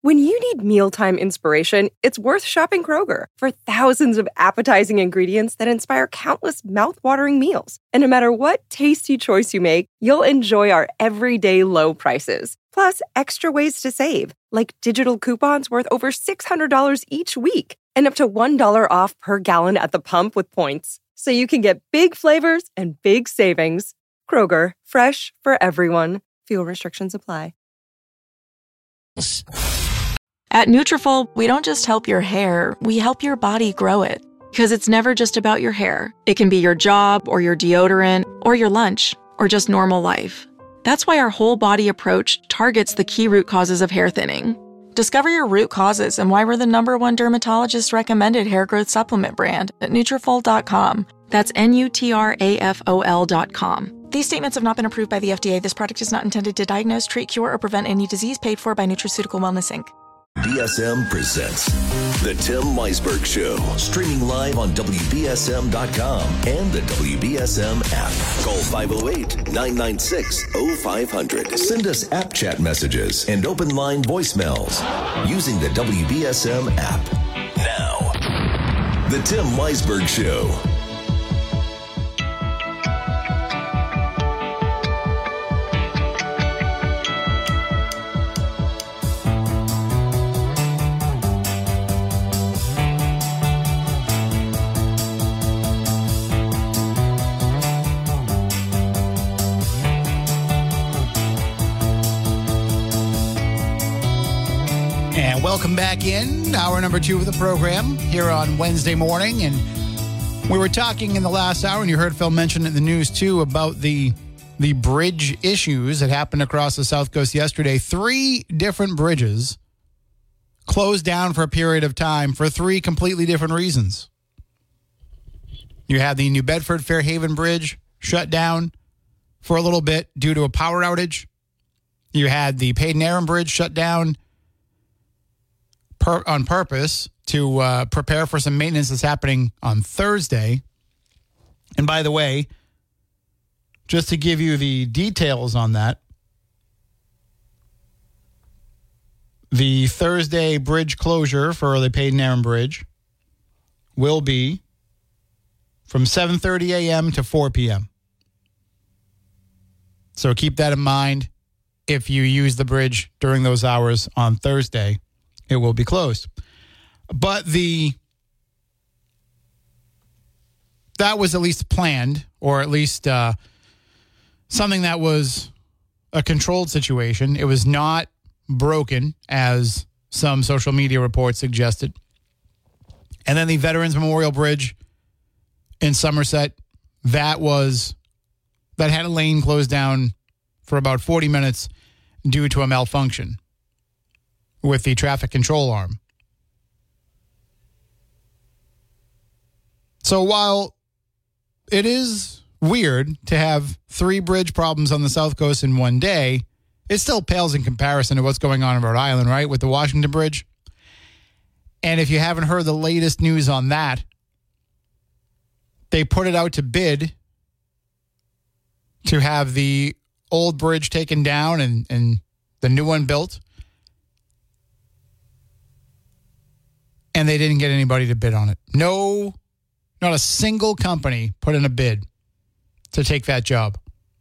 When you need mealtime inspiration, it's worth shopping Kroger for thousands of appetizing ingredients that inspire countless mouth-watering meals. And no matter what tasty choice you make, you'll enjoy our everyday low prices. Plus, extra ways to save, like digital coupons worth over $600 each week and up to $1 off per gallon at the pump with points. So you can get big flavors and big savings. Kroger, fresh for everyone. Fuel restrictions apply. At Nutrafol, we don't just help your hair, we help your body grow it. Because it's never just about your hair. It can be your job, or your deodorant, or your lunch, or just normal life. That's why our whole body approach targets the key root causes of hair thinning. Discover your root causes and why we're the #1 dermatologist recommended hair growth supplement brand at Nutrafol.com. That's Nutrafol.com. These statements have not been approved by the FDA. This product is not intended to diagnose, treat, cure, or prevent any disease. Paid for by Nutraceutical Wellness, Inc. BSM presents The Tim Weisberg Show, streaming live on WBSM.com and the WBSM app. Call 508-996-0500. Send us app chat messages and open line voicemails using the WBSM app. Now, The Tim Weisberg Show. And welcome back in, hour number 2 of the program here on Wednesday morning. And we were talking in the last hour, and you heard Phil mention in the news too, about the bridge issues that happened across the South Coast yesterday. 3 different bridges closed down for a period of time for 3 completely different reasons. You had the New Bedford Fairhaven Bridge shut down for a little bit due to a power outage. You had the Payden Aaron Bridge shut down on purpose to prepare for some maintenance that's happening on Thursday. And by the way, just to give you the details on that, the Thursday bridge closure for the Payden Aaron Bridge will be from 7:30 a.m. to 4 p.m. So keep that in mind. If you use the bridge during those hours on Thursday, it will be closed. But that was at least planned, or at least something that was a controlled situation. It was not broken, as some social media reports suggested. And then the Veterans Memorial Bridge in Somerset, that had a lane closed down for about 40 minutes due to a malfunction with the traffic control arm. So while it is weird to have 3 bridge problems on the South Coast in one day, it still pales in comparison to what's going on in Rhode Island, right, with the Washington Bridge. And if you haven't heard the latest news on that, they put it out to bid to have the old bridge taken down and the new one built. And they didn't get anybody to bid on it. No, not a single company put in a bid to take that job.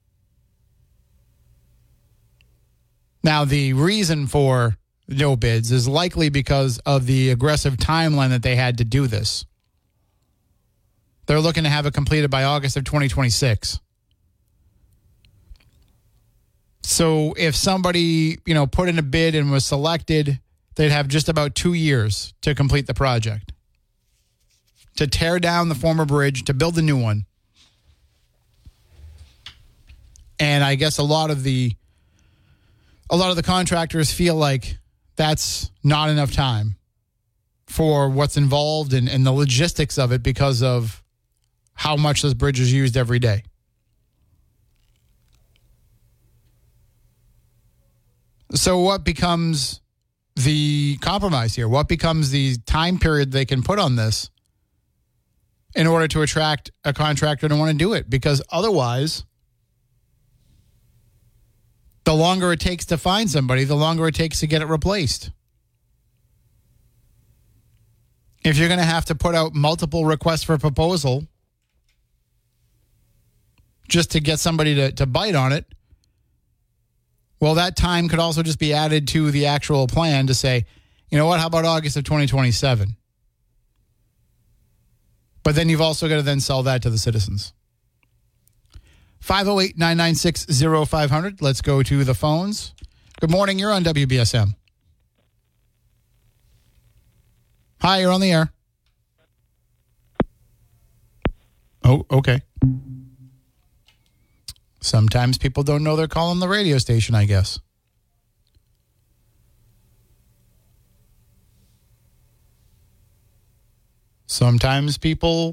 Now, the reason for no bids is likely because of the aggressive timeline that they had to do this. They're looking to have it completed by August of 2026. So if somebody, put in a bid and was selected, they'd have just about 2 years to complete the project, to tear down the former bridge, to build a new one. And I guess a lot of the contractors feel like that's not enough time for what's involved and the logistics of it because of how much this bridge is used every day. So what becomes the compromise here? What becomes the time period they can put on this in order to attract a contractor to want to do it? Because otherwise, the longer it takes to find somebody, the longer it takes to get it replaced. if you're going to have to put out multiple requests for proposal just to get somebody to bite on it, well, that time could also just be added to the actual plan to say, you know what, how about August of 2027? But then you've also got to then sell that to the citizens. 508-996-0500. Let's go to the phones. Good morning. You're on WBSM. Hi, you're on the air. Oh, okay. Sometimes people don't know they're calling the radio station, I guess. Sometimes people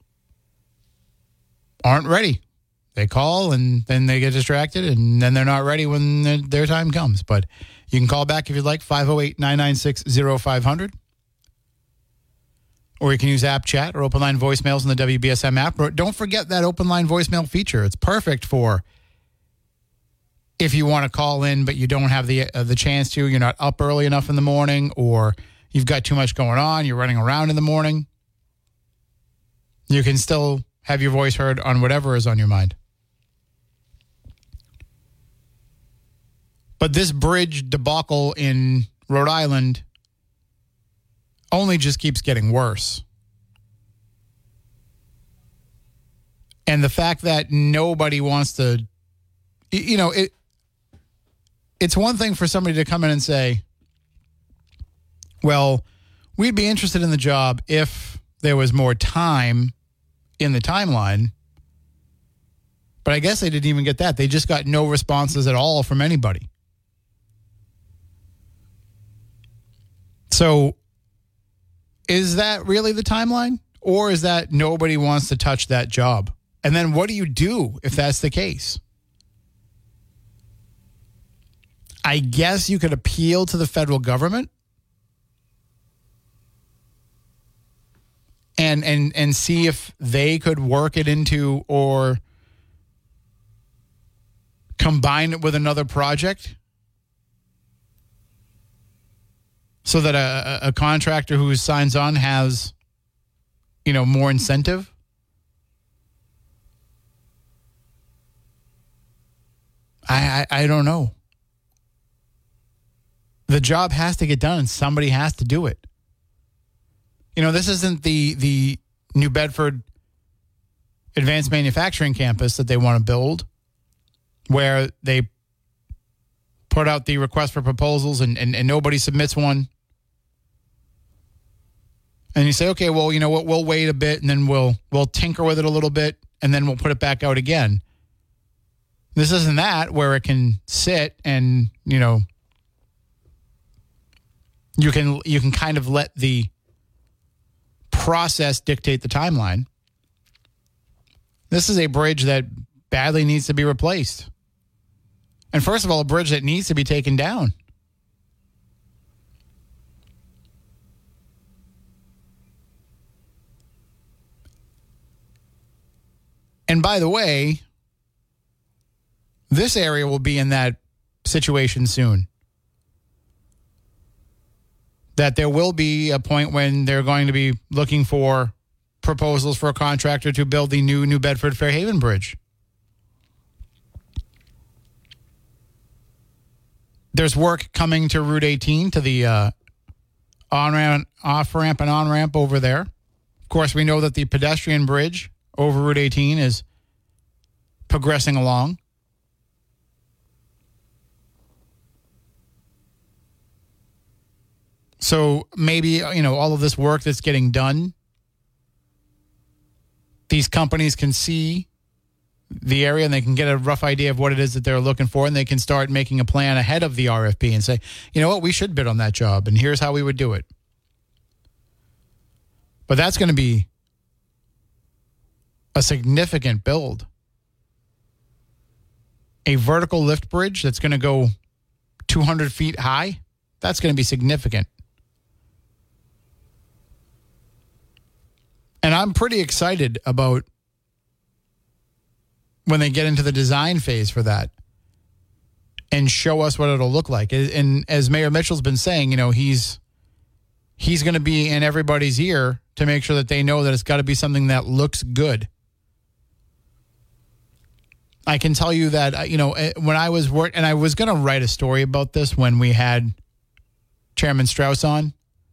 aren't ready. They call and then they get distracted and then they're not ready when their time comes. But you can call back if you'd like, 508-996-0500. Or you can use app chat or open line voicemails in the WBSM app. Don't forget that open line voicemail feature. It's perfect for if you want to call in but you don't have the chance to. You're not up early enough in the morning, or you've got too much going on. You're running around in the morning. You can still have your voice heard on whatever is on your mind. But this bridge debacle in Rhode Island only just keeps getting worse. And the fact that nobody wants to, it's one thing for somebody to come in and say, well, we'd be interested in the job if there was more time in the timeline. But I guess they didn't even get that. They just got no responses at all from anybody. So is that really the timeline? Or is that nobody wants to touch that job? And then what do you do if that's the case? I guess you could appeal to the federal government and see if they could work it into or combine it with another project so that a contractor who signs on has, more incentive. I don't know. The job has to get done and somebody has to do it. This isn't the New Bedford Advanced Manufacturing Campus that they want to build, where they put out the request for proposals and nobody submits one. And you say, okay, well, you know what, we'll wait a bit and then we'll tinker with it a little bit and then we'll put it back out again. This isn't that where it can sit and, you can kind of let the process dictate the timeline. This is a bridge that badly needs to be replaced. And first of all, a bridge that needs to be taken down. And by the way, this area will be in that situation soon. That there will be a point when they're going to be looking for proposals for a contractor to build the New Bedford Fairhaven Bridge. There's work coming to Route 18, to the on-ramp, off-ramp, and on-ramp over there. Of course, we know that the pedestrian bridge over Route 18 is progressing along. So maybe, all of this work that's getting done, these companies can see the area and they can get a rough idea of what it is that they're looking for, and they can start making a plan ahead of the RFP and say, you know what, we should bid on that job, and here's how we would do it. But that's going to be a significant build. A vertical lift bridge that's going to go 200 feet high, that's going to be significant. And I'm pretty excited about when they get into the design phase for that and show us what it'll look like. And as Mayor Mitchell's been saying, he's he's going to be in everybody's ear to make sure that they know that it's got to be something that looks good. I can tell you that, when I was and I was going to write a story about this when we had Chairman Strauss on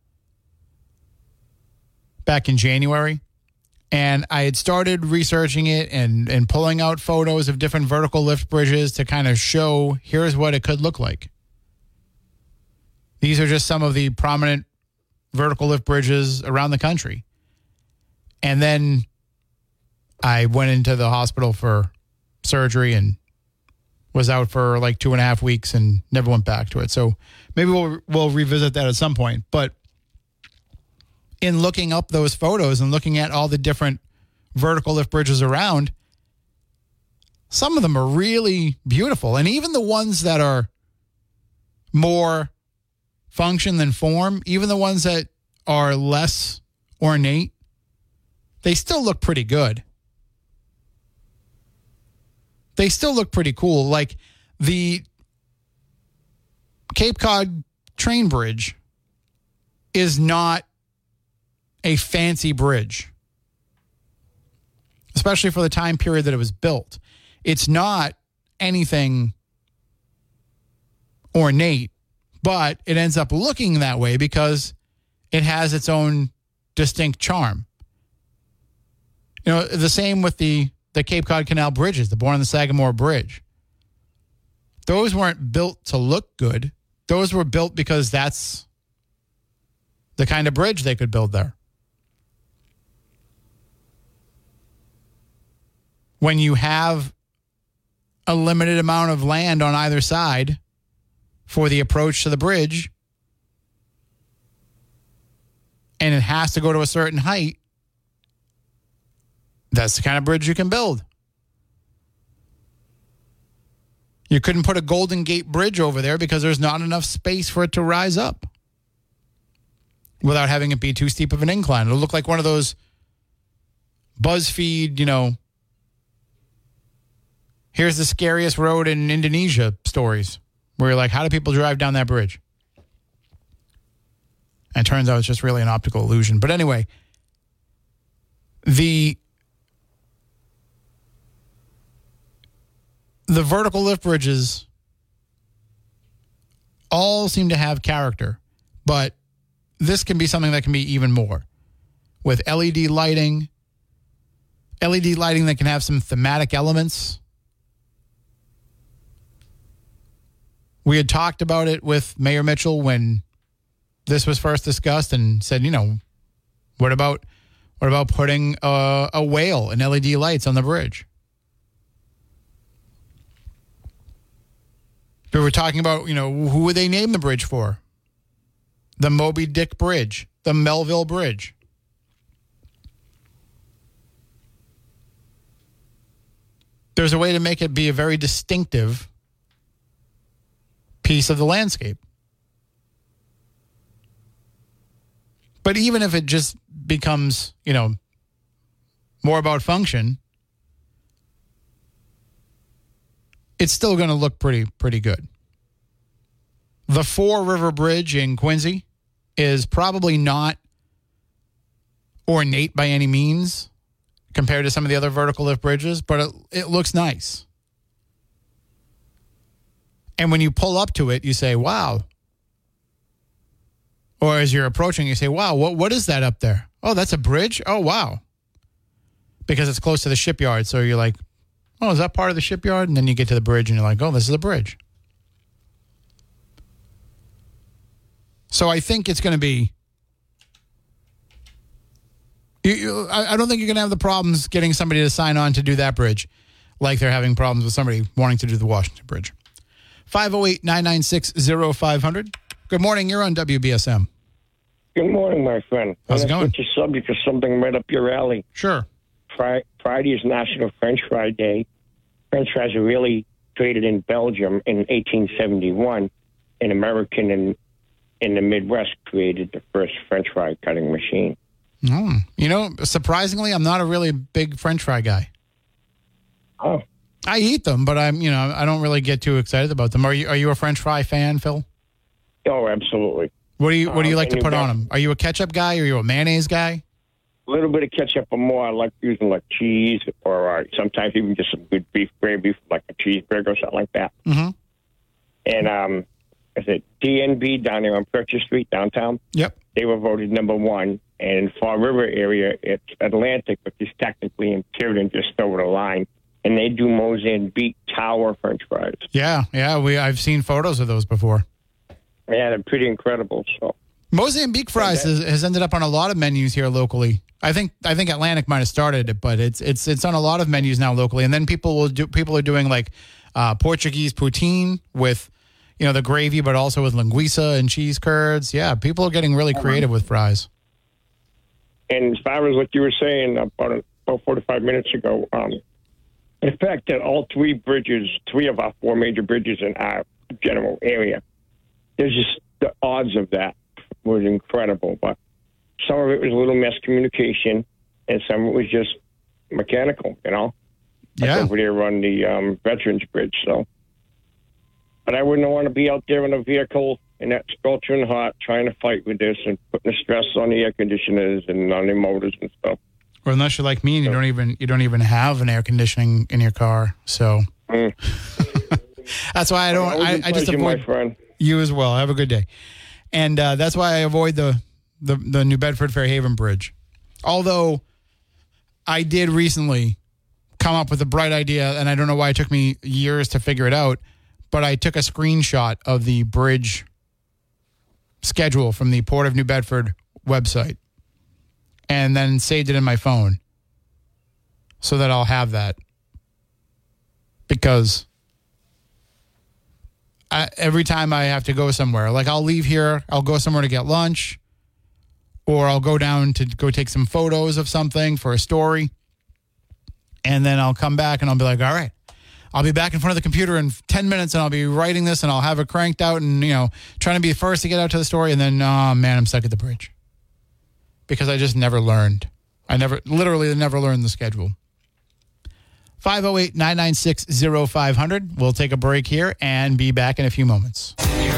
back in January. And I had started researching it and pulling out photos of different vertical lift bridges to kind of show, here's what it could look like. These are just some of the prominent vertical lift bridges around the country. And then I went into the hospital for surgery and was out for like 2.5 weeks and never went back to it. So maybe we'll revisit that at some point. But in looking up those photos and looking at all the different vertical lift bridges around, some of them are really beautiful. And even the ones that are more function than form, even the ones that are less ornate, they still look pretty good. They still look pretty cool. Like the Cape Cod train bridge is not a fancy bridge, especially for the time period that it was built. It's not anything ornate, but it ends up looking that way because it has its own distinct charm. The same with the Cape Cod Canal bridges, the Bourne and the Sagamore Bridge. Those weren't built to look good. Those were built because that's the kind of bridge they could build there. When you have a limited amount of land on either side for the approach to the bridge, and it has to go to a certain height, that's the kind of bridge you can build. You couldn't put a Golden Gate Bridge over there because there's not enough space for it to rise up without having it be too steep of an incline. It'll look like one of those BuzzFeed, here's the scariest road in Indonesia stories where you're like, how do people drive down that bridge? And it turns out it's just really an optical illusion. But anyway, the vertical lift bridges all seem to have character, but this can be something that can be even more with LED lighting that can have some thematic elements. We had talked about it with Mayor Mitchell when this was first discussed and said, what about putting a whale and LED lights on the bridge? We were talking about, who would they name the bridge for? The Moby Dick Bridge, the Melville Bridge. There's a way to make it be a very distinctive piece of the landscape. But even if it just becomes, more about function, it's still going to look pretty good. The Four River Bridge in Quincy is probably not ornate by any means compared to some of the other vertical lift bridges, but it looks nice. And when you pull up to it, you say, wow. Or as you're approaching, you say, wow, what is that up there? Oh, that's a bridge? Oh, wow. Because it's close to the shipyard. So you're like, oh, is that part of the shipyard? And then you get to the bridge and you're like, oh, this is a bridge. So I think it's going to be... I don't think you're going to have the problems getting somebody to sign on to do that bridge like they're having problems with somebody wanting to do the Washington Bridge. 508-996-0500. Good morning. You're on WBSM. Good morning, my friend. How's it going? Your subject is something right up your alley. Sure. Friday is National French Fry Day. French fries were really created in Belgium in 1871. An American in the Midwest created the first French fry cutting machine. Oh, surprisingly, I'm not a really big French fry guy. Oh. I eat them, but I don't really get too excited about them. Are you a French fry fan, Phil? Oh, absolutely. What do you like to put on them? Are you a ketchup guy or are you a mayonnaise guy? A little bit of ketchup or more. I like using like cheese or sometimes even just some good beef gravy, like a cheeseburger or something like that. Mm-hmm. And is it DNB down there on Purchase Street downtown? Yep. They were voted number 1. And in Fall River area, it's Atlantic, which is technically in Tiverton, just over the line. And they do Mozambique Tower French fries. Yeah. I've seen photos of those before. Yeah, they're pretty incredible. So Mozambique fries has ended up on a lot of menus here locally. I think Atlantic might have started it, but it's on a lot of menus now locally. And then people are doing like Portuguese poutine with, the gravy, but also with linguiça and cheese curds. Yeah, people are getting really creative with fries. And as far as what you were saying about 45 minutes ago, the fact that all 3 of our 4 major bridges in our general area, there's just the odds of that was incredible. But some of it was a little miscommunication, and some of it was just mechanical, Like over there on the Veterans Bridge. So, but I wouldn't want to be out there in a vehicle in that scorching hot trying to fight with this and putting the stress on the air conditioners and on the motors and stuff. Or unless you're like me and you don't even have an air conditioning in your car. So that's why I just avoid. My friend. You as well. Have a good day. And that's why I avoid the New Bedford Fairhaven Bridge. Although I did recently come up with a bright idea, and I don't know why it took me years to figure it out, but I took a screenshot of the bridge schedule from the Port of New Bedford website and then saved it in my phone so that I'll have that. Because every time I have to go somewhere, like I'll leave here, I'll go somewhere to get lunch, or I'll go down to go take some photos of something for a story, and then I'll come back and I'll be like, all right, I'll be back in front of the computer in 10 minutes and I'll be writing this and I'll have it cranked out and, trying to be first to get out to the story. And then, oh man, I'm stuck at the bridge because I just never learned. Literally never learned the schedule. 508-996-0500. We'll take a break here and be back in a few moments.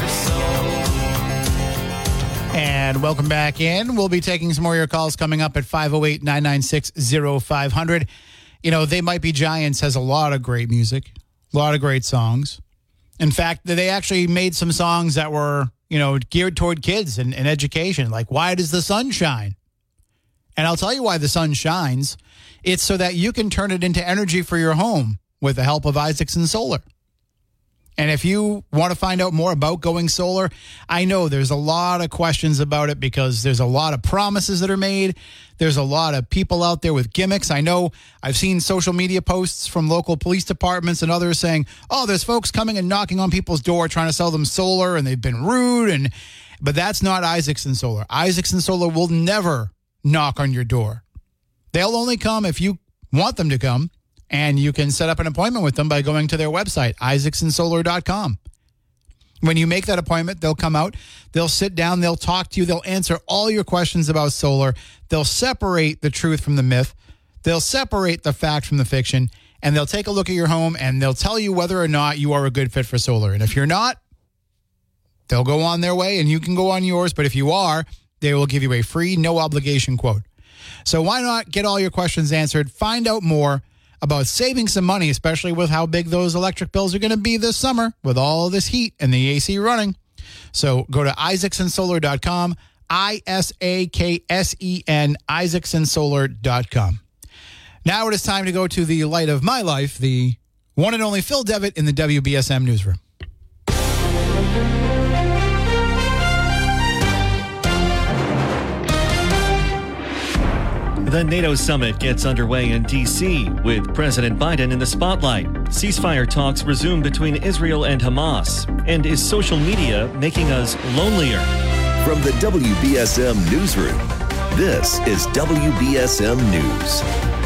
And welcome back in. We'll be taking some more of your calls coming up at 508-996-0500. They Might Be Giants has a lot of great music, a lot of great songs. In fact, they actually made some songs that were, geared toward kids and education, like Why Does the Sun Shine? And I'll tell you why the sun shines. It's so that you can turn it into energy for your home with the help of Isaacson Solar. And if you want to find out more about going solar, I know there's a lot of questions about it because there's a lot of promises that are made. There's a lot of people out there with gimmicks. I know I've seen social media posts from local police departments and others saying, oh, there's folks coming and knocking on people's door trying to sell them solar and they've been rude. But that's not Isaacson Solar. Isaacson Solar will never knock on your door. They'll only come if you want them to come. And you can set up an appointment with them by going to their website, isaacsonsolar.com. When you make that appointment, they'll come out, they'll sit down, they'll talk to you, they'll answer all your questions about solar. They'll separate the truth from the myth. They'll separate the fact from the fiction, and they'll take a look at your home, and they'll tell you whether or not you are a good fit for solar. And if you're not, they'll go on their way, and you can go on yours. But if you are, they will give you a free, no-obligation quote. So why not get all your questions answered, find out more about saving some money, especially with how big those electric bills are going to be this summer with all this heat and the AC running. So go to isaacsonsolar.com, ISAKSEN, isaacsonsolar.com. Now it is time to go to the light of my life, the one and only Phil Devitt in the WBSM newsroom. The NATO summit gets underway in D.C. with President Biden in the spotlight. Ceasefire talks resume between Israel and Hamas. And is social media making us lonelier? From the WBSM Newsroom, this is WBSM News.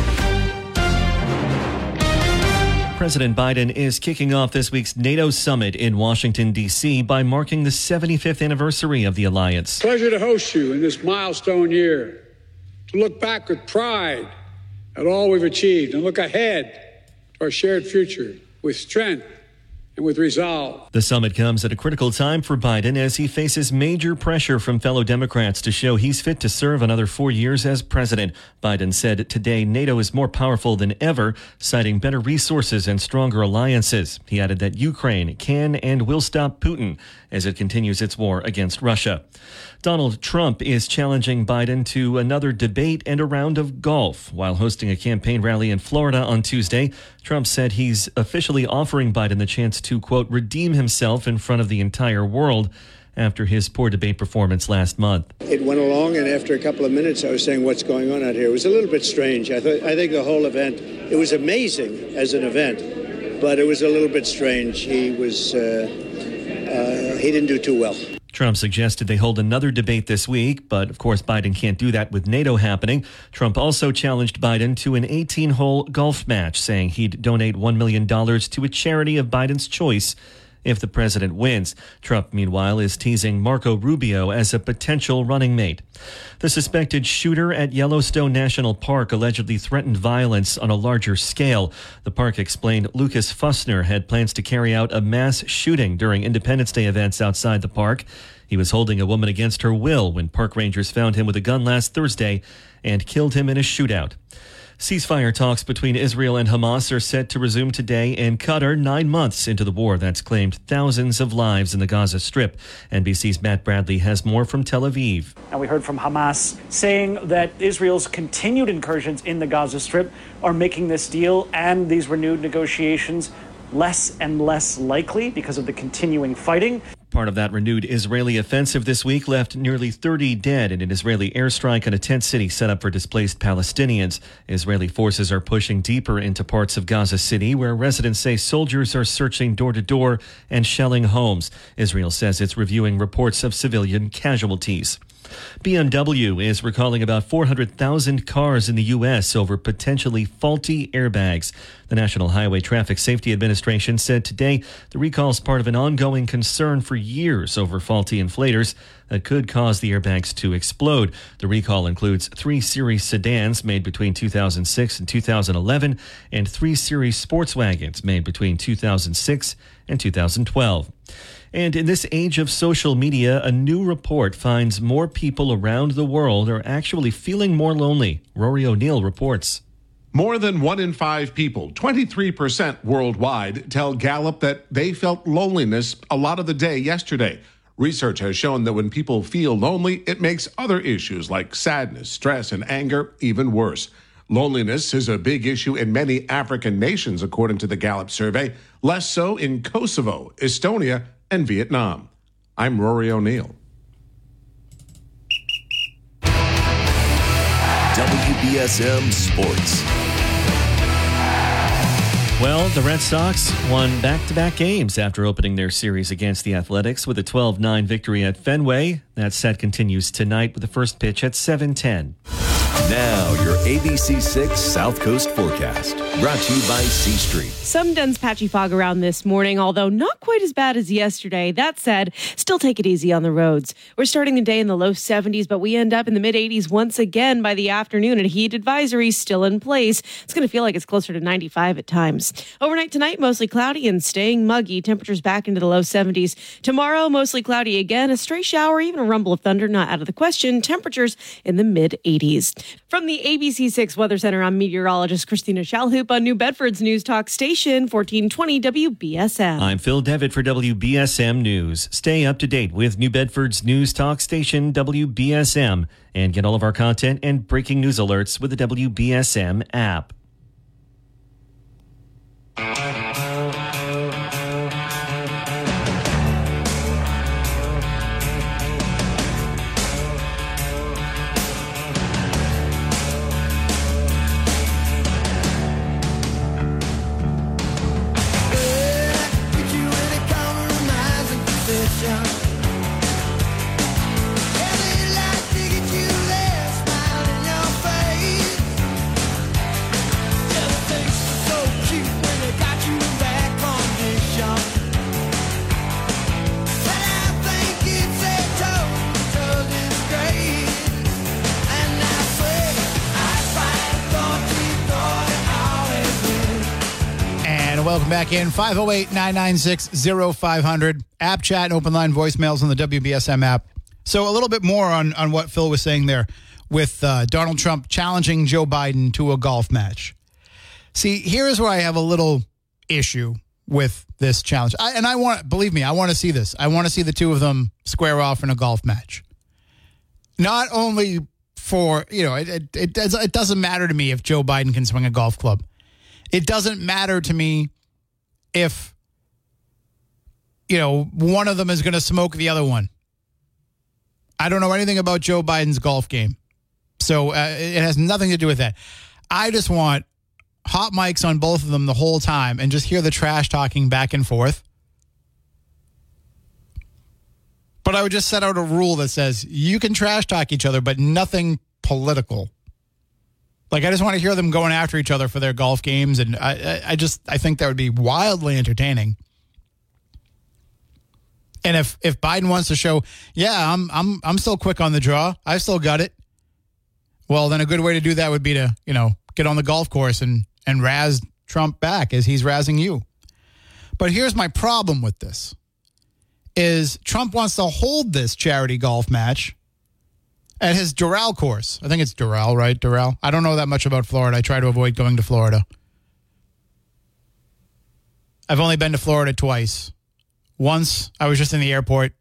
President Biden is kicking off this week's NATO summit in Washington, D.C. by marking the 75th anniversary of the alliance. Pleasure to host you in this milestone year. To look back with pride at all we've achieved and look ahead to our shared future with strength and with resolve. The summit comes at a critical time for Biden as he faces major pressure from fellow Democrats to show he's fit to serve another 4 years as president. Biden said today NATO is more powerful than ever, citing better resources and stronger alliances. He added that Ukraine can and will stop Putin as it continues its war against Russia. Donald Trump is challenging Biden to another debate and a round of golf. While hosting a campaign rally in Florida on Tuesday, Trump said he's officially offering Biden the chance to, quote, redeem himself in front of the entire world after his poor debate performance last month. It went along, and after a couple of minutes, I was saying, what's going on out here? It was a little bit strange. I think the whole event, it was amazing as an event, but it was a little bit strange. He didn't do too well. Trump suggested they hold another debate this week, but of course Biden can't do that with NATO happening. Trump also challenged Biden to an 18-hole golf match, saying he'd donate $1 million to a charity of Biden's choice if the president wins. Trump, meanwhile, is teasing Marco Rubio as a potential running mate. The suspected shooter at Yellowstone National Park allegedly threatened violence on a larger scale. The park explained Lucas Fussner had plans to carry out a mass shooting during Independence Day events outside the park. He was holding a woman against her will when park rangers found him with a gun last Thursday and killed him in a shootout. Ceasefire talks between Israel and Hamas are set to resume today in Qatar, 9 months into the war that's claimed thousands of lives in the Gaza Strip. NBC's Matt Bradley has more from Tel Aviv. And we heard from Hamas saying that Israel's continued incursions in the Gaza Strip are making this deal and these renewed negotiations less and less likely because of the continuing fighting. Part of that renewed Israeli offensive this week left nearly 30 dead in an Israeli airstrike on a tent city set up for displaced Palestinians. Israeli forces are pushing deeper into parts of Gaza City, where residents say soldiers are searching door to door and shelling homes. Israel says it's reviewing reports of civilian casualties. BMW is recalling about 400,000 cars in the U.S. over potentially faulty airbags. The National Highway Traffic Safety Administration said today the recall is part of an ongoing concern for years over faulty inflators that could cause the airbags to explode. The recall includes 3 Series sedans made between 2006 and 2011 and 3 Series sports wagons made between 2006 and 2012. And in this age of social media, a new report finds more people around the world are actually feeling more lonely. Rory O'Neill reports. More than 1 in 5 people, 23% worldwide, tell Gallup that they felt loneliness a lot of the day yesterday. Research has shown that when people feel lonely, it makes other issues like sadness, stress, and anger even worse. Loneliness is a big issue in many African nations, according to the Gallup survey, less so in Kosovo, Estonia, and Vietnam. I'm Rory O'Neill. WBSM Sports. Well, the Red Sox won back-to-back games after opening their series against the Athletics with a 12-9 victory at Fenway. That set continues tonight with the first pitch at 7:10. Now, your ABC6 South Coast forecast, brought to you by C Street. Some dense patchy fog around this morning, although not quite as bad as yesterday. That said, still take it easy on the roads. We're starting the day in the low 70s, but we end up in the mid-80s once again by the afternoon, and heat advisory still in place. It's going to feel like it's closer to 95 at times. Overnight tonight, mostly cloudy and staying muggy. Temperatures back into the low 70s. Tomorrow, mostly cloudy again. A stray shower, even a rumble of thunder not out of the question. Temperatures in the mid-80s. From the ABC6 Weather Center, I'm meteorologist Christina Shalhoop on New Bedford's News Talk Station, 1420 WBSM. I'm Phil Devitt for WBSM News. Stay up to date with New Bedford's News Talk Station, WBSM, and get all of our content and breaking news alerts with the WBSM app. Welcome back in. 508-996-0500. App chat and open line voicemails on the WBSM app. So a little bit more on what Phil was saying there with Donald Trump challenging Joe Biden to a golf match. See, here's where I have a little issue with this challenge. Believe me, I want to see this. I want to see the two of them square off in a golf match. Not only for, it doesn't matter to me if Joe Biden can swing a golf club. It doesn't matter to me if, one of them is going to smoke the other one. I don't know anything about Joe Biden's golf game. So it has nothing to do with that. I just want hot mics on both of them the whole time and just hear the trash talking back and forth. But I would just set out a rule that says you can trash talk each other, but nothing political. Like, I just want to hear them going after each other for their golf games, and I think that would be wildly entertaining. And if Biden wants to show, I'm still quick on the draw, I've still got it, well, then a good way to do that would be to, get on the golf course and razz Trump back as he's razzing you. But here's my problem with this, is Trump wants to hold this charity golf match at his Doral course. I think it's Doral, right? Doral. I don't know that much about Florida. I try to avoid going to Florida. I've only been to Florida twice. Once, I was just in the airport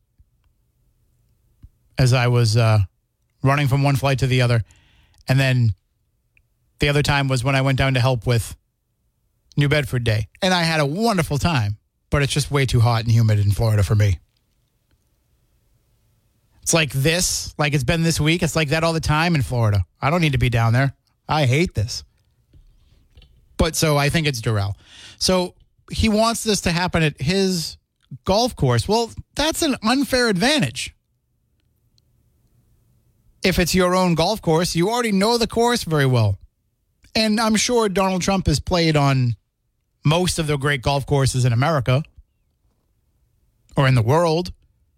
as I was running from one flight to the other. And then the other time was when I went down to help with New Bedford Day. And I had a wonderful time, but it's just way too hot and humid in Florida for me. It's like this, like it's been this week. It's like that all the time in Florida. I don't need to be down there. I hate this. But so I think it's Doral. So he wants this to happen at his golf course. Well, that's an unfair advantage. If it's your own golf course, you already know the course very well. And I'm sure Donald Trump has played on most of the great golf courses in America or in the world,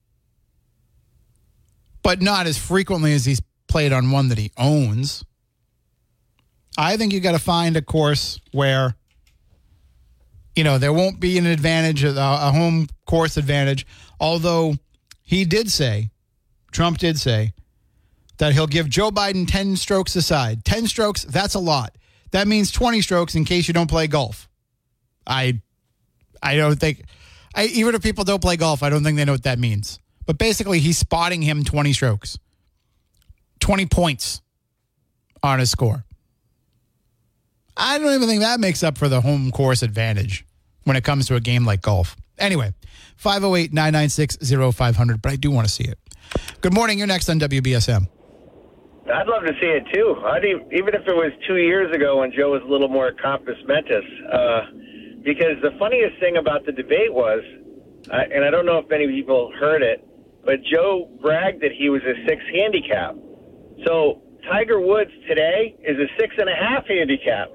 but not as frequently as he's played on one that he owns. I think you got to find a course where, there won't be an advantage, a home course advantage, although Trump did say, that he'll give Joe Biden 10 strokes aside. 10 strokes, that's a lot. That means 20 strokes in case you don't play golf. I don't think, even if people don't play golf, I don't think they know what that means. But basically, he's spotting him 20 strokes. 20 points on his score. I don't even think that makes up for the home course advantage when it comes to a game like golf. Anyway, 508-996-0500, but I do want to see it. Good morning. You're next on WBSM. I'd love to see it, too. Even if it was 2 years ago when Joe was a little more compos mentis. Because the funniest thing about the debate was, and I don't know if many people heard it, but Joe bragged that he was a 6 handicap. So Tiger Woods today is a 6.5 handicap.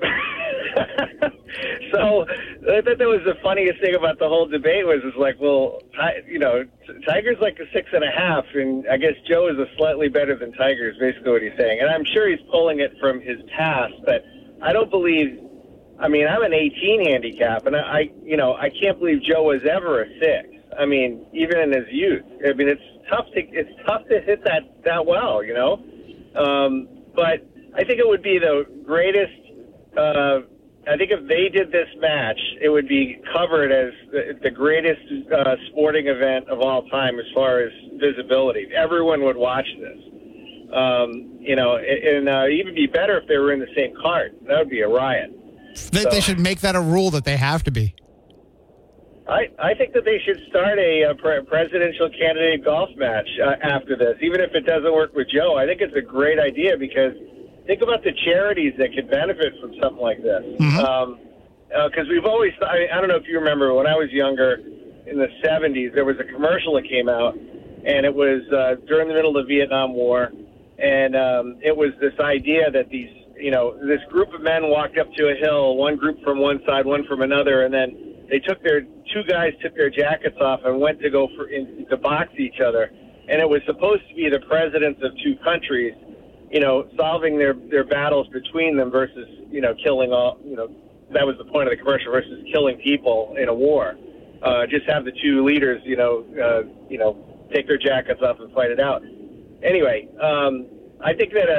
So I thought that was the funniest thing about the whole debate was like, well, Tiger's like a 6.5, and I guess Joe is a slightly better than Tiger is basically what he's saying. And I'm sure he's pulling it from his past, but I don't believe. I mean, I'm an 18 handicap, and I can't believe Joe was ever a 6. I mean, even in his youth. I mean, it's tough to hit that well, But I think it would be the greatest. I think if they did this match, it would be covered as the greatest sporting event of all time as far as visibility. Everyone would watch this. And even be better if they were in the same cart. That would be a riot. They should make that a rule that they have to be. I think that they should start a presidential candidate golf match after this, even if it doesn't work with Joe. I think it's a great idea because think about the charities that could benefit from something like this. Because we've always, I don't know if you remember, when I was younger in the 70s, there was a commercial that came out, and it was during the middle of the Vietnam War, and it was this idea that this group of men walked up to a hill, one group from one side, one from another, and then two guys took their jackets off and went to to box each other. And it was supposed to be the presidents of two countries, solving their battles between them versus, killing all, that was the point of the commercial versus killing people in a war. Just have the two leaders, take their jackets off and fight it out. Anyway, I think that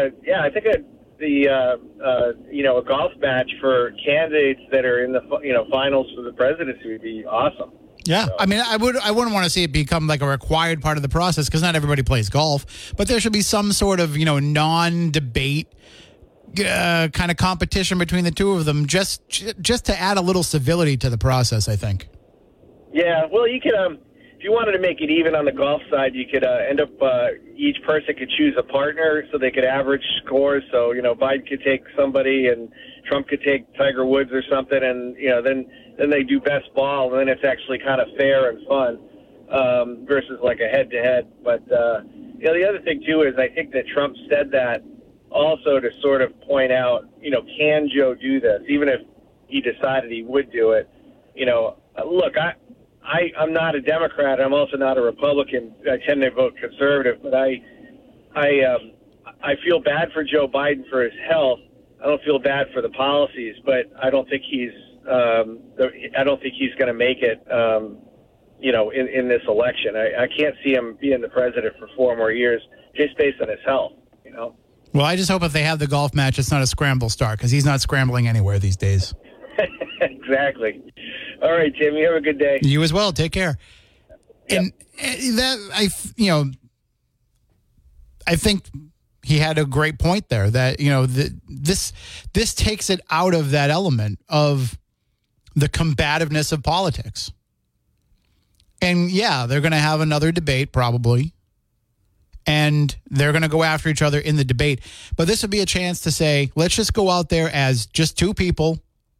a golf match for candidates that are in the finals for the presidency would be awesome. Yeah, I mean, I wouldn't want to see it become like a required part of the process because not everybody plays golf, but there should be some sort of non-debate kind of competition between the two of them, just to add a little civility to the process, I think. Yeah, well, you could, if you wanted to make it even on the golf side, you could end up, each person could choose a partner so they could average scores. So, Biden could take somebody and Trump could take Tiger Woods or something, and, then they do best ball, and then it's actually kind of fair and fun versus like a head-to-head. But, the other thing, too, is I think that Trump said that also to sort of point out, can Joe do this? Even if he decided he would do it, look, I'm not a Democrat. I'm also not a Republican. I tend to vote conservative, but I feel bad for Joe Biden for his health. I don't feel bad for the policies, but I don't think he's going to make it. In this election, I can't see him being the president for 4 more years just based on his health. Well, I just hope if they have the golf match, it's not a scramble start because he's not scrambling anywhere these days. Exactly. All right, Tim. You have a good day. You as well. Take care. Yep. And that I think he had a great point there that this takes it out of that element of the combativeness of politics. And yeah, they're going to have another debate probably. And they're going to go after each other in the debate. But this would be a chance to say, let's just go out there as just two people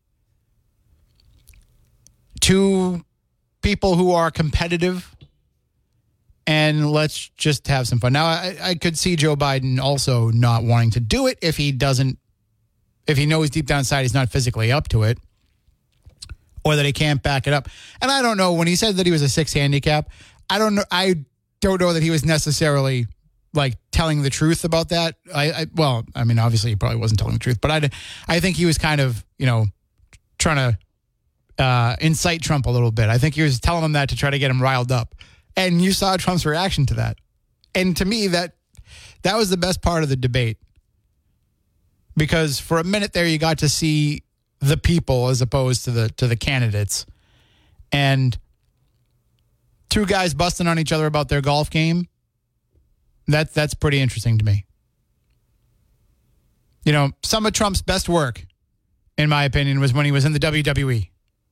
who are competitive, and let's just have some fun. Now, I could see Joe Biden also not wanting to do it if he knows deep down inside he's not physically up to it, or that he can't back it up. And I don't know, when he said that he was a 6 handicap, I don't know that he was necessarily like telling the truth about that. Obviously he probably wasn't telling the truth, but I think he was kind of, trying to incite Trump a little bit. I think he was telling him that to try to get him riled up. And you saw Trump's reaction to that. And to me, that was the best part of the debate. Because for a minute there, you got to see the people as opposed to the candidates. And two guys busting on each other about their golf game, that's pretty interesting to me. Some of Trump's best work, in my opinion, was when he was in the WWE.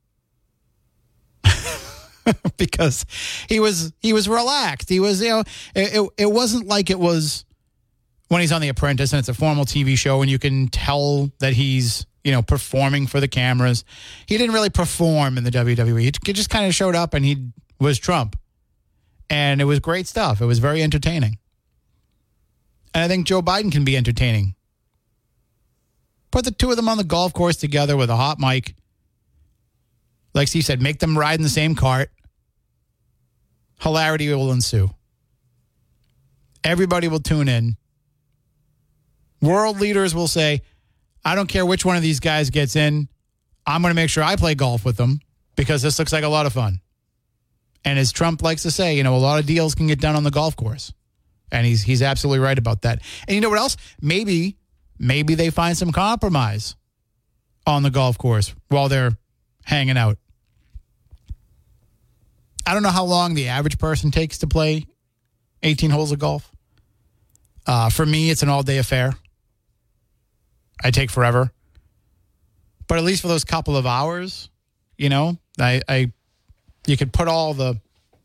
Because he was relaxed. He was, it wasn't like it was when he's on The Apprentice and it's a formal TV show and you can tell that he's, performing for the cameras. He didn't really perform in the WWE. He just kind of showed up and he was Trump. And it was great stuff. It was very entertaining. And I think Joe Biden can be entertaining. Put the two of them on the golf course together with a hot mic. Like Steve said, make them ride in the same cart. Hilarity will ensue. Everybody will tune in. World leaders will say, I don't care which one of these guys gets in. I'm going to make sure I play golf with them because this looks like a lot of fun. And as Trump likes to say, a lot of deals can get done on the golf course. And he's absolutely right about that. And you know what else? Maybe they find some compromise on the golf course while they're hanging out. I don't know how long the average person takes to play 18 holes of golf. For me, it's an all-day affair. I take forever. But at least for those couple of hours, you could put all the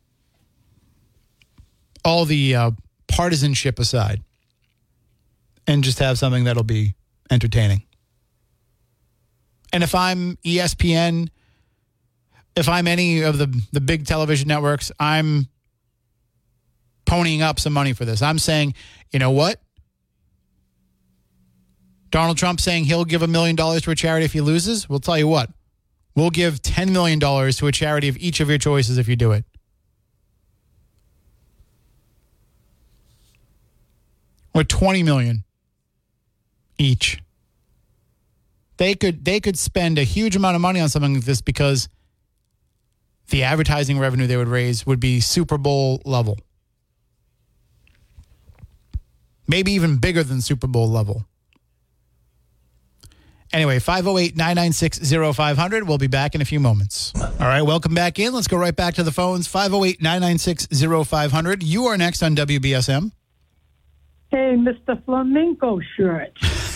partisanship aside and just have something that'll be entertaining. And if I'm ESPN, if I'm any of the big television networks, I'm ponying up some money for this. I'm saying, you know what? Donald Trump saying he'll give $1 million to a charity if he loses. We'll tell you what. We'll give $10 million to a charity of each of your choices if you do it. Or $20 million each They could spend a huge amount of money on something like this because the advertising revenue they would raise would be Super Bowl level. Maybe even bigger than Super Bowl level. Anyway, 508-996-0500. We'll be back in a few moments. All right, welcome back in. Let's go right back to the phones. 508-996-0500. You are next on WBSM. Hey, Mr. Flamenco shirt.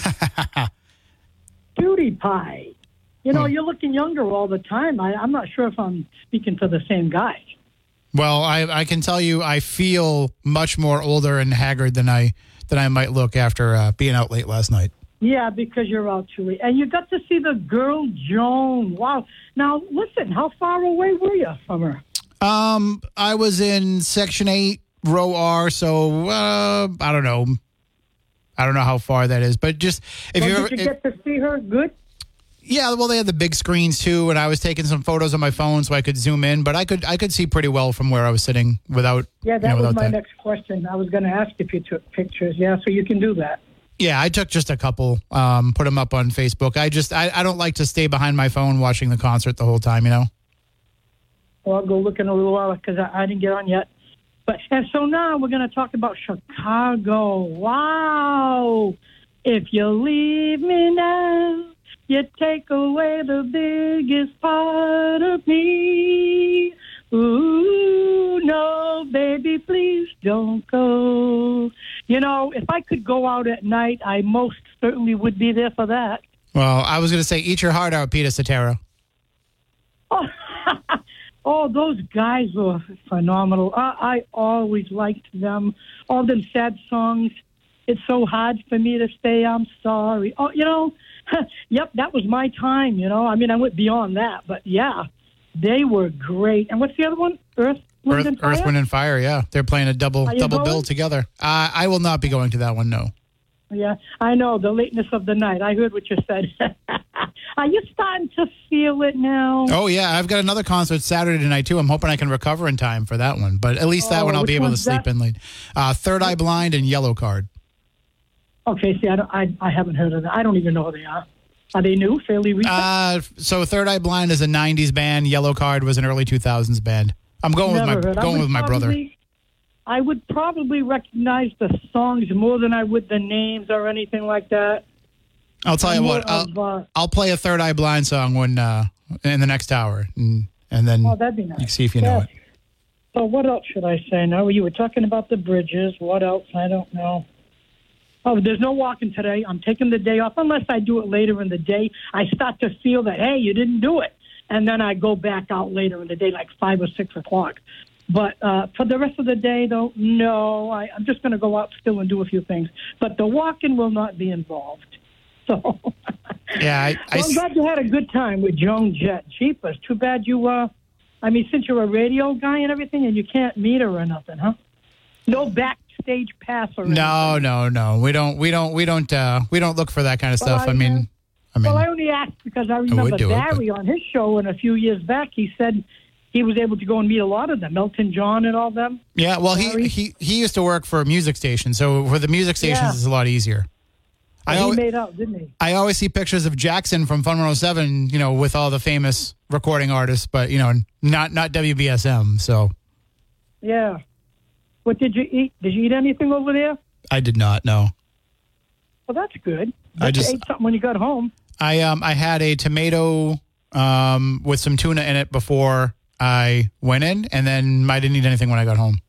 Cutie pie. You know, you're looking younger all the time. I'm not sure if I'm speaking to the same guy. Well, I can tell you I feel much more older and haggard than I might look after being out late last night. Yeah, because you're out too late. And you got to see the girl, Joan. Wow. Now, listen, how far away were you from her? I was in Section 8, Row R, so I don't know. I don't know how far that is. But just, if you ever... Did you get to see her good? Yeah, well, they had the big screens, too, and I was taking some photos on my phone so I could zoom in, but I could see pretty well from where I was sitting without... Yeah, that was my next question. I was going to ask if you took pictures. Yeah, so you can do that. Yeah, I took just a couple, put them up on Facebook. I don't like to stay behind my phone watching the concert the whole time, you know? Well, I'll go look in a little while because I didn't get on yet. And so now we're going to talk about Chicago. Wow. If you leave me now, you take away the biggest part of me. Ooh, no, baby, please don't go. You know, if I could go out at night, I most certainly would be there for that. Well, I was going to say, eat your heart out, Peter Cetera. Oh, those guys were phenomenal. I always liked them. All them sad songs. It's so hard for me to say I'm sorry. Oh, you know, yep, that was my time, you know. I mean, I went beyond that, but yeah, they were great. And what's the other one? Earth, Wind, and Fire? Yeah. They're playing a double bill together. I will not be going to that one, no. Yeah, I know, the lateness of the night. I heard what you said. Are you starting to feel it now? Oh, yeah. I've got another concert Saturday night, too. I'm hoping I can recover in time for that one. But at least that one I'll be able to sleep in late. Third Eye Blind and Yellow Card. Okay, see, I haven't heard of that. I don't even know who they are. Are they new, fairly recent? So Third Eye Blind is a 90s band. Yellow Card was an early 2000s band. I'm going with my brother. I would probably recognize the songs more than I would the names or anything like that. I'll tell you what. I'll play a Third Eye Blind song when in the next hour, and then that'd be nice. You can see if you know it. So what else should I say? Now you were talking about the bridges. What else? I don't know. Oh, there's no walking today. I'm taking the day off. Unless I do it later in the day, I start to feel that, hey, you didn't do it. And then I go back out later in the day, like 5 or 6 o'clock. But for the rest of the day, though, no, I'm just going to go out still and do a few things. But the walking will not be involved. So, yeah, I'm glad you had a good time with Joan Jett. Jeepers, too bad you, since you're a radio guy and everything, and you can't meet her or nothing, huh? No backstage pass or anything. No. We don't look for that kind of stuff. I mean, well, I only asked because I remember Barry on his show and a few years back, he said he was able to go and meet a lot of them, Elton John and all them. Yeah, well, he used to work for a music station, so for the music stations, it's a lot easier. He made out, didn't he? I always see pictures of Jackson from Fun 107, you know, with all the famous recording artists, but, you know, not WBSM, so. Yeah. What did you eat? Did you eat anything over there? I did not, no. Well, that's good. I ate something when you got home. I had a tomato with some tuna in it before I went in, and then I didn't eat anything when I got home.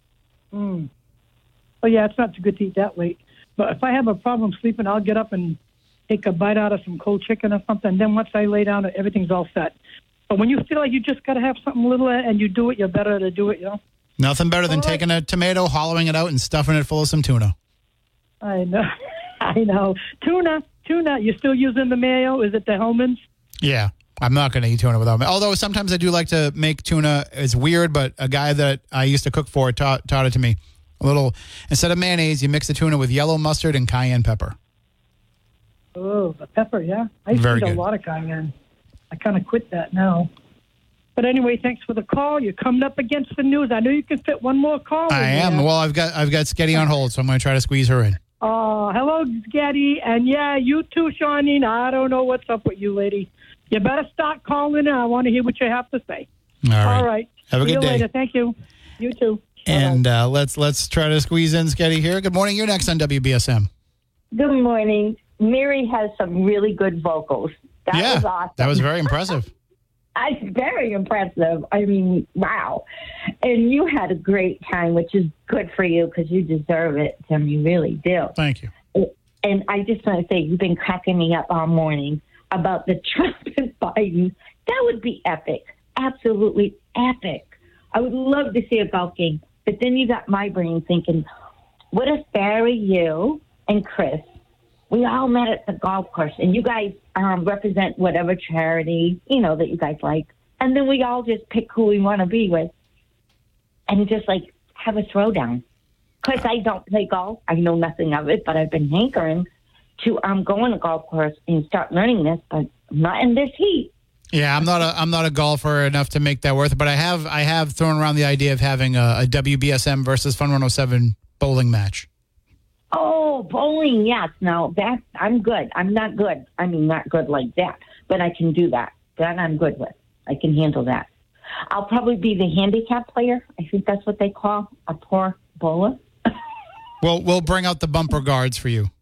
Oh, yeah, it's not too good to eat that late. But if I have a problem sleeping, I'll get up and take a bite out of some cold chicken or something. Then once I lay down, everything's all set. But when you feel like you just got to have something little and you do it, you're better to do it, you know? Nothing better than taking a tomato, hollowing it out, and stuffing it full of some tuna. I know. I know. Tuna. You still using the mayo? Is it the Hellmann's? Yeah. I'm not going to eat tuna without mayo. Although sometimes I do like to make tuna. It's weird, but a guy that I used to cook for taught it to me. A little, instead of mayonnaise, you mix the tuna with yellow mustard and cayenne pepper. Oh, the pepper, yeah. I used to eat a lot of cayenne. I kind of quit that now. But anyway, thanks for the call. You're coming up against the news. I know you can fit one more call. I am. Well, I've got Sketty on hold, so I'm going to try to squeeze her in. Hello, Getty. And yeah, you too, Shawnee. I don't know what's up with you, lady. You better start calling in. I want to hear what you have to say. All right. Have a See good you day. later. Thank you. You too. And let's try to squeeze in Sketty here. Good morning. You're next on WBSM. Good morning. Mary has some really good vocals. That was awesome. That was very impressive. Very impressive. I mean, wow. And you had a great time, which is good for you because you deserve it, Tim. You really do. Thank you. And I just want to say, you've been cracking me up all morning about the Trump and Biden. That would be epic. Absolutely epic. I would love to see a golf game. But then you got my brain thinking, what if Barry, you, and Chris, we all met at the golf course, and you guys represent whatever charity, that you guys like. And then we all just pick who we want to be with and just, have a throwdown. Of course, I don't play golf. I know nothing of it, but I've been hankering to go on a golf course and start learning this, but not in this heat. Yeah, I'm not a golfer enough to make that worth it, but I have thrown around the idea of having a WBSM versus Fun 107 bowling match. Oh, bowling, yes. No, that I'm good. I'm not good. I mean, not good like that, but I can do that. That I'm good with. I can handle that. I'll probably be the handicap player. I think that's what they call a poor bowler. We'll bring out the bumper guards for you.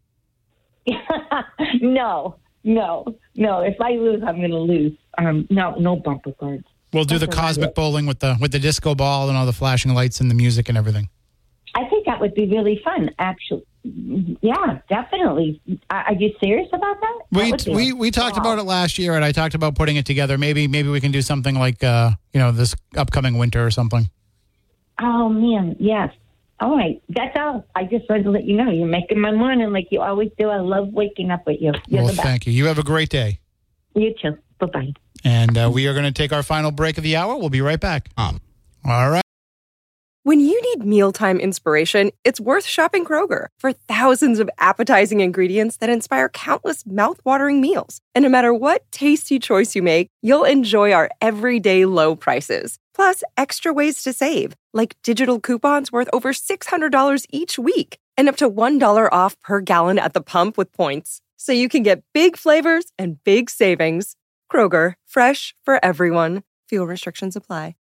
No. If I lose, I'm going to lose. No bumper guards. We'll do the cosmic bowling with the disco ball and all the flashing lights and the music and everything. I think that would be really fun, actually. Yeah, definitely. Are you serious about that? We talked about it last year, and I talked about putting it together. Maybe we can do something like this upcoming winter or something. Oh man, yes. All right, that's all. I just wanted to let you know you're making my morning like you always do. I love waking up with you. You're the best. Thank you. You have a great day. You too. Bye-bye. And we are going to take our final break of the hour. We'll be right back. All right. When you need mealtime inspiration, it's worth shopping Kroger for thousands of appetizing ingredients that inspire countless mouth-watering meals. And no matter what tasty choice you make, you'll enjoy our everyday low prices. Plus, extra ways to save, like digital coupons worth over $600 each week and up to $1 off per gallon at the pump with points. So you can get big flavors and big savings. Kroger, fresh for everyone. Fuel restrictions apply.